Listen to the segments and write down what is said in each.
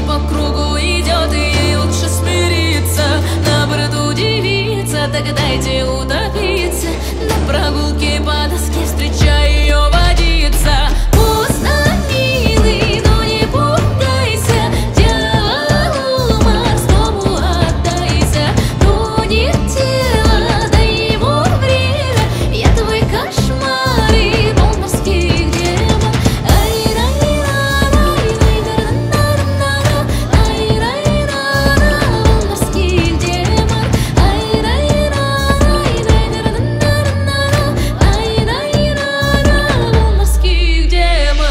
по кругу идет, и ей лучше смириться. На борту девица, так дайте утопиться. На прогулке по доске встречай ее водиться. Поздно, милый, но не пугайся, дьяволу морскому отдайся. Тонет тело, дай ему время, я твой кошмар и волн морских демон. Волн морских демон. Волн морских демон.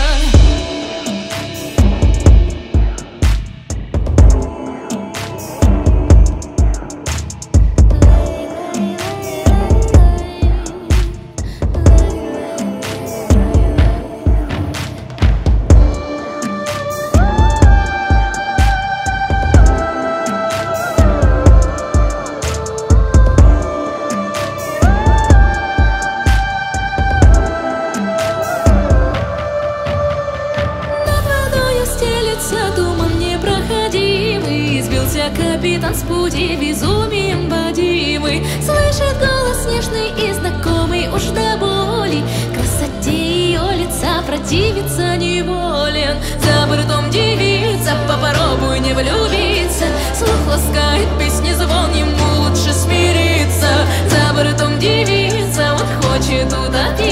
Туман непроходимый, сбился капитан с пути, безумием водимый. Слышит голос нежный и знакомый уж до боли, красоте ее лица противиться неволен. За бортом девица, попробуй не влюбиться, слух ласкает песни звон, ему лучше смириться. За бортом девица, он хочет утопиться.